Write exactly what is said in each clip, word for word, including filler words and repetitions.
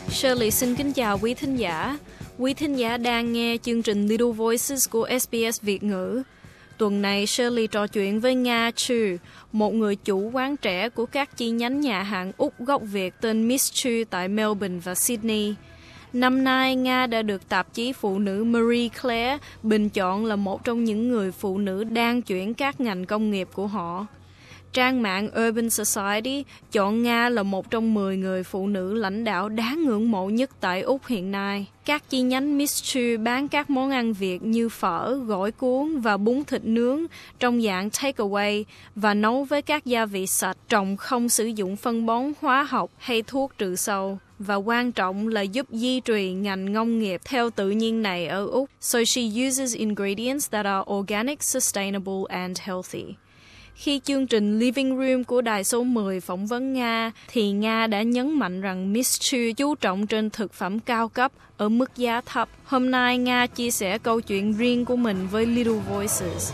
Shirley xin kính chào quý thính giả. Quý thính giả đang nghe chương trình Little Voices của ét bê ét Việt ngữ. Tuần này Shirley trò chuyện với Nga Chu, một người chủ quán trẻ của các chi nhánh nhà hàng Úc gốc Việt tên Miss Chu tại Melbourne và Sydney. Năm nay, Nga đã được tạp chí phụ nữ Marie Claire bình chọn là một trong những người phụ nữ đang chuyển các ngành công nghiệp của họ. Trang mạng Urban Society chọn Nga là một trong mười người phụ nữ lãnh đạo đáng ngưỡng mộ nhất tại Úc hiện nay. Các chi nhánh Miss Chu bán các món ăn Việt như phở, gỏi cuốn và bún thịt nướng trong dạng takeaway và nấu với các gia vị sạch, trồng không sử dụng phân bón hóa học hay thuốc trừ sâu. Và quan trọng là giúp duy trì ngành nông nghiệp theo tự nhiên này ở Úc. So she uses ingredients that are organic, sustainable and healthy. Khi chương trình Living Room của đài số mười phỏng vấn Nga, thì Nga đã nhấn mạnh rằng Miss Chu chú trọng trên thực phẩm cao cấp ở mức giá thấp. Hôm nay, Nga chia sẻ câu chuyện riêng của mình với Little Voices.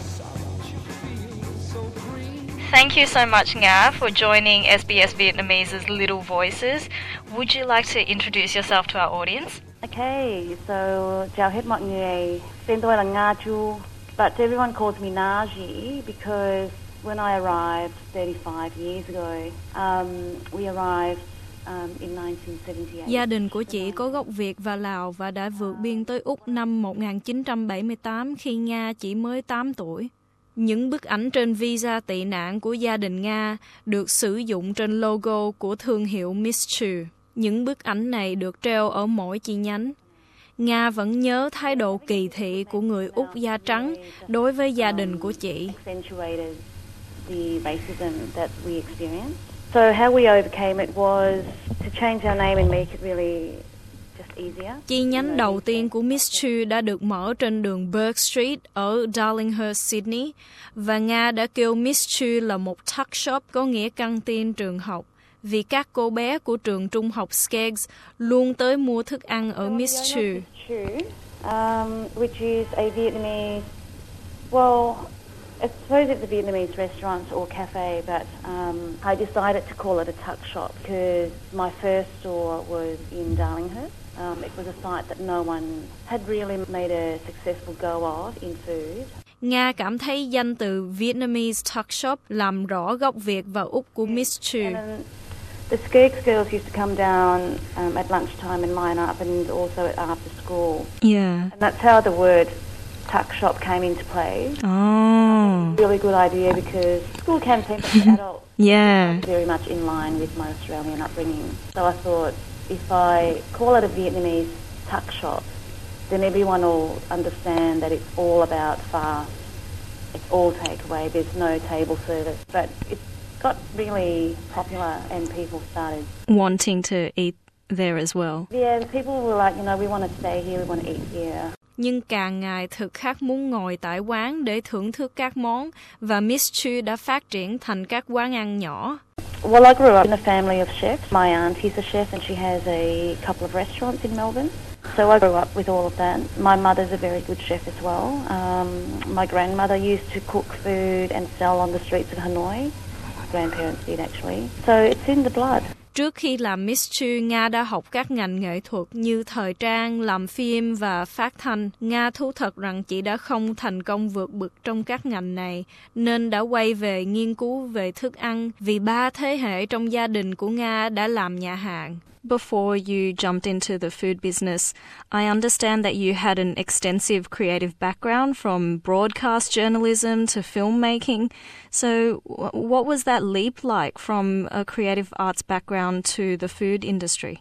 Thank you so much, Nga, for joining ét bê ét Vietnamese's Little Voices. Would you like to introduce yourself to our audience? Okay, so chào hết mọi người. Tên tôi là Nga Chu. But everyone calls me Naji because when I arrived thirty-five years ago, um, we arrived um, in nineteen seventy-eight. Gia đình của chị có gốc Việt và Lào và đã vượt biên tới Úc năm một nghìn chín trăm bảy mươi tám khi Nga chỉ mới tám tuổi. Những bức ảnh trên visa tị nạn của gia đình Nga được sử dụng trên logo của thương hiệu Miss Chu. Những bức ảnh này được treo ở mỗi chi nhánh. Nga vẫn nhớ thái độ kỳ thị của người Úc da trắng đối với gia đình của chị. Chi nhánh đầu tiên của Miss Chu đã được mở trên đường Burke Street ở Darlinghurst, Sydney, và Nga đã kêu Miss Chu là một tuck shop, có nghĩa căng tin trường học, vì các cô bé của trường trung học Skeggs luôn tới mua thức ăn ở Miss Chu. Um, which is a Vietnamese, well, I suppose it's a Vietnamese restaurant or cafe, but um, I decided to call it a tuck shop because my first store was in Darlinghurst. Um, it was a site that no one had really made a successful go of in food. Nga cảm thấy danh từ Vietnamese tuck shop làm rõ gốc Việt và Úc của Miss Chu. The Skeggs girls used to come down um, at lunchtime and line up, and also at after school. Yeah. And that's how the word tuck shop came into play. Oh. Really good idea because school canteen for adults yeah. is very much in line with my Australian upbringing. So I thought if I call it a Vietnamese tuck shop, then everyone will understand that it's all about fast. It's all takeaway. There's no table service, but it's got really popular and people started wanting to eat there as well. Yeah, people were like, you know, we want to stay here, we want to eat here. Nhưng càng ngày thực khách muốn ngồi tại quán để thưởng thức các món, và Miss Chu đã phát triển thành các quán ăn nhỏ. Well, I grew up in a family of chefs. My auntie's a chef and she has a couple of restaurants in Melbourne. So I grew up with all of that. My mother's a very good chef as well. Um, my grandmother used to cook food and sell on the streets of Hanoi. Grandparents did actually. So it's in the blood. Trước khi làm Miss Chu, Nga đã học các ngành nghệ thuật như thời trang, làm phim và phát thanh. Nga thú thật rằng chị đã không thành công vượt bậc trong các ngành này, nên đã quay về nghiên cứu về thức ăn vì ba thế hệ trong gia đình của Nga đã làm nhà hàng. Before you jumped into the food business, I understand that you had an extensive creative background from broadcast journalism to filmmaking. So what was that leap like from a creative arts background to the food industry?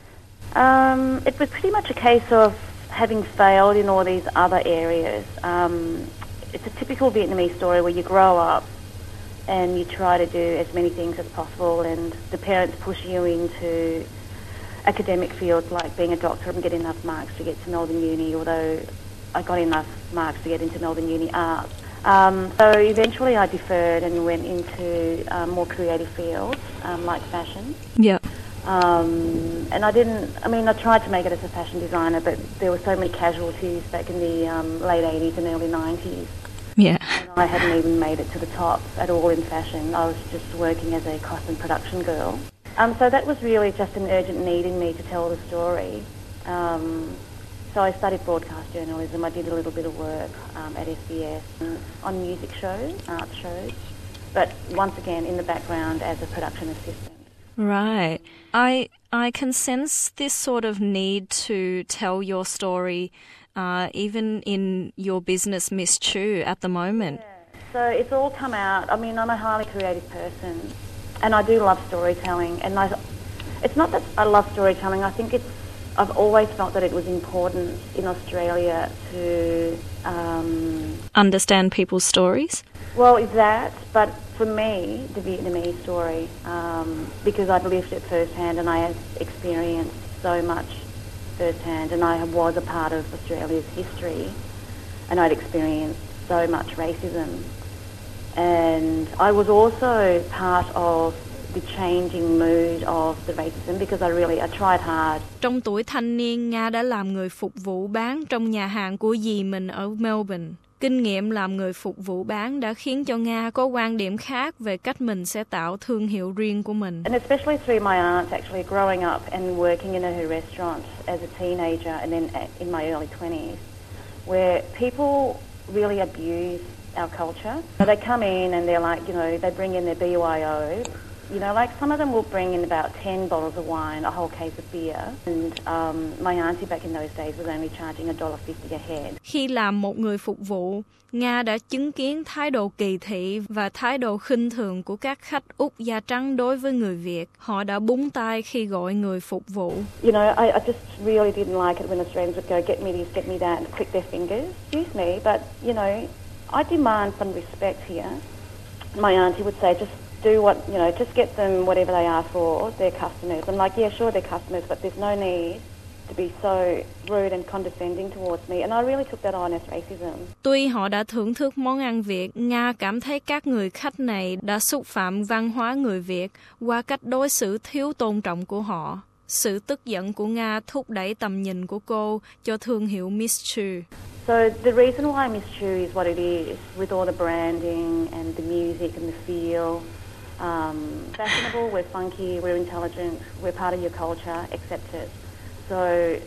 Um, it was pretty much a case of having failed in all these other areas. Um, it's a typical Vietnamese story where you grow up and you try to do as many things as possible, and the parents push you into academic fields like being a doctor and get enough marks to get to Melbourne Uni, although I got enough marks to get into Melbourne Uni Arts. Um, so eventually I deferred and went into um, more creative fields um, like fashion. Yeah. Um, and I didn't, I mean, I tried to make it as a fashion designer, but there were so many casualties back in the um, late eighties and early nineties. Yeah. And I hadn't even made it to the top at all in fashion. I was just working as a costume production girl. Um, so that was really just an urgent need in me to tell the story. Um, so I studied broadcast journalism. I did a little bit of work um, at S B S on music shows, art shows, but once again in the background as a production assistant. Right. I I can sense this sort of need to tell your story uh, even in your business, Miss Chu, at the moment. Yeah. So it's all come out. I mean, I'm a highly creative person and I do love storytelling. And I, it's not that I love storytelling. I think it's, I've always felt that it was important in Australia to... Um, understand people's stories? Well, is that, but for me, the Vietnamese story, um, because I've lived it firsthand and I have experienced so much firsthand, and I was a part of Australia's history, and I'd experienced so much racism. And I was also part of the changing mood of the racism because I really, I tried hard. Trong tuổi thanh niên, Nga đã làm người phục vụ bán trong nhà hàng của dì mình ở Melbourne. Kinh nghiệm làm người phục vụ bán đã khiến cho Nga có quan điểm khác về cách mình sẽ tạo thương hiệu riêng của mình. And especially through my aunt actually growing up and working in her restaurant as a teenager and then in my early twenties, where people really abuse our culture. So they come in and they're like, you know, they bring in their B Y O. You know, like some of them will bring in about ten bottles of wine, a whole case of beer. And um, my auntie back in those days was only charging a dollar fifty a head. Khi làm một người phục vụ, Nga đã chứng kiến thái độ kỳ thị và thái độ khinh thường của các khách Úc da trắng đối với người Việt. Họ đã búng tay khi gọi người phục vụ. You know, I, I just really didn't like it when Australians would go, get me this, get me that, and click their fingers. Excuse me, but, you know, I demand some respect here. My auntie would say, just do what, you know, just get them whatever they ask for, their customers. I'm like, yeah, sure, they're customers, but there's no need to be so rude and condescending towards me. And I really took that on as racism. Tuy họ đã thưởng thức món ăn Việt, Nga cảm thấy các người khách này đã xúc phạm văn hóa người Việt qua cách đối xử thiếu tôn trọng của họ. Sự tức giận của Nga thúc đẩy tầm nhìn của cô cho thương hiệu Miss Chu. So the reason why Miss Chu is what it is, with all the branding and the music and the feel, um, fashionable, we're funky, we're intelligent, we're part of your culture, accept it. So,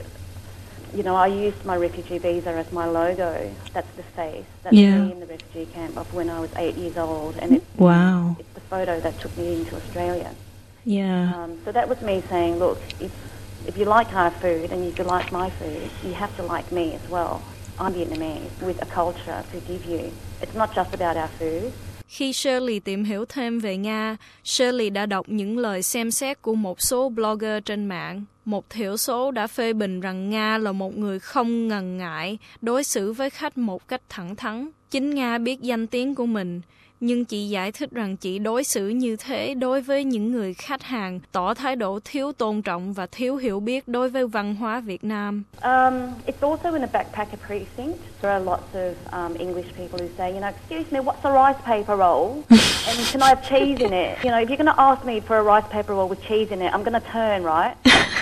you know, I used my refugee visa as my logo. That's the face. That's Yeah. me in the refugee camp of when I was eight years old. And it's, Wow. it's the photo that took me into Australia. Yeah. Um, so that was me saying, look, if, if you like our food and if you like my food, you have to like me as well. I'm Vietnamese with a culture to give you. It's not just about our food. Khi Shirley tìm hiểu thêm về Nga, Shirley đã đọc những lời xem xét của một số blogger trên mạng. Một thiểu số đã phê bình rằng Nga là một người không ngần ngại đối xử với khách một cách thẳng thắn. Chính Nga biết danh tiếng của mình, nhưng chị giải thích rằng chị đối xử như thế đối với những người khách hàng tỏ thái độ thiếu tôn trọng và thiếu hiểu biết đối với văn hóa Việt Nam. Um, it's also in a backpacker precinct. There are lots of um, English people who say, you know, excuse me, what's a rice paper roll? And can I have cheese in it? You know, if you're going to ask me for a rice paper roll with cheese in it, I'm going to turn, right?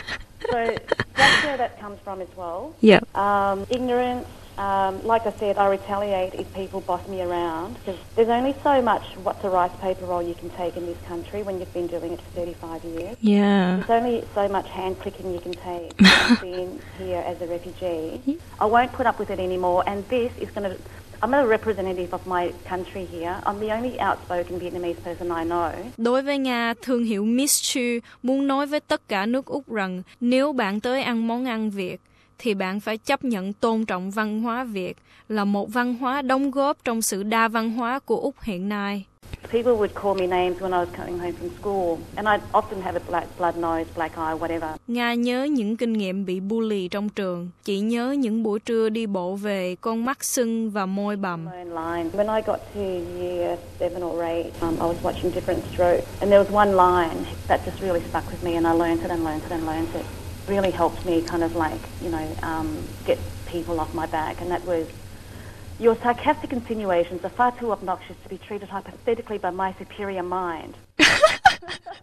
So that's where that comes from as well. Yeah. Um, ignorance. Um, like I said, I retaliate if people boss me around because there's only so much what's a rice paper roll you can take in this country when you've been doing it for thirty-five years. Yeah. There's only so much hand clicking you can take being here as a refugee. I won't put up with it anymore, and this is going to... I'm a representative of my country here. I'm the only outspoken Vietnamese person I know. Đối với Nga, thương hiệu Miss Chu muốn nói với tất cả nước Úc rằng nếu bạn tới ăn món ăn Việt, thì bạn phải chấp nhận tôn trọng văn hóa Việt là một văn hóa đóng góp trong sự đa văn hóa của Úc hiện nay. People would call me names when I was coming home from school, and I'd often have a black blood nose, black eye, whatever. Nga nhớ những kinh nghiệm bị bully trong trường. Chị nhớ những buổi trưa đi bộ về, con mắt sưng và môi bầm. When I got to year seven or eight, um, I was watching Different Strokes, and there was one line that just really stuck with me, and I learned it and learned it and learned it. Really helped me kind of like, you know, um, get people off my back, and that was, your sarcastic insinuations are far too obnoxious to be treated hypothetically by my superior mind.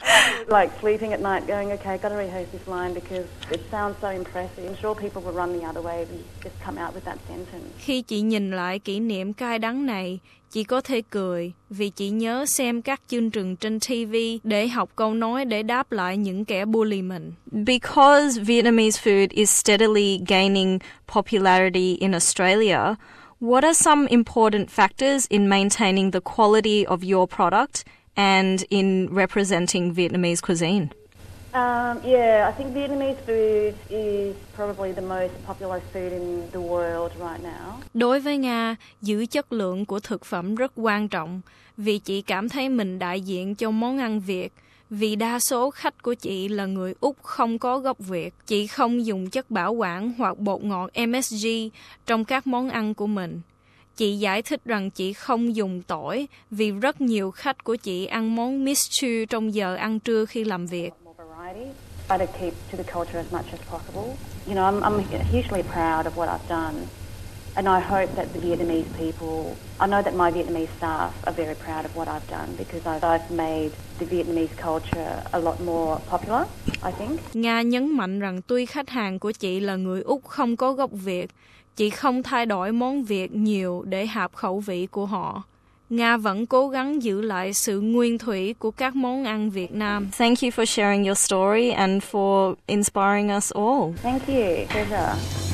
Like sleeping at night going, okay, got to rehearse this line because it sounds so impressive. I'm sure people will run the other way if you just come out with that sentence. Khi chị nhìn lại kỷ niệm cay đắng này, chị có thể cười vì chị nhớ xem các chương trình trên ti vi để học câu nói để đáp lại những kẻ bully mình. Because Vietnamese food is steadily gaining popularity in Australia, what are some important factors in maintaining the quality of your product and in representing Vietnamese cuisine? Um, yeah, I think Vietnamese food is probably the most popular food in the world right now. Đối với Nga, giữ chất lượng của thực phẩm rất quan trọng vì chị cảm thấy mình đại diện cho món ăn Việt. Vì đa số khách của chị là người Úc không có gốc Việt. Chị không dùng chất bảo quản hoặc bột ngọt em ét giê trong các món ăn của mình. Chị giải thích rằng chị không dùng tỏi vì rất nhiều khách của chị ăn món miss stew trong giờ ăn trưa khi làm việc. Try to keep to the culture as much as possible. You know, I'm, I'm hugely proud of what I've done, and I hope that the Vietnamese people, I know that my Vietnamese staff are very proud of what I've done because I've, I've made the Vietnamese culture a lot more popular, I think. Nga nhấn mạnh rằng tuy khách hàng của chị là người Úc không có gốc Việt, chị không thay đổi món Việt nhiều để hợp khẩu vị của họ. Nga vẫn cố gắng giữ lại sự nguyên thủy của các món ăn Việt Nam. Thank you for sharing your story and for inspiring us all. Thank you. Pleasure.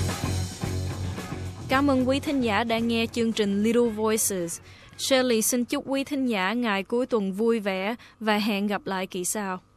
Cảm ơn quý thính giả đã nghe chương trình Little Voices. Shirley xin chúc quý thính giả ngày cuối tuần vui vẻ và hẹn gặp lại kỳ sau.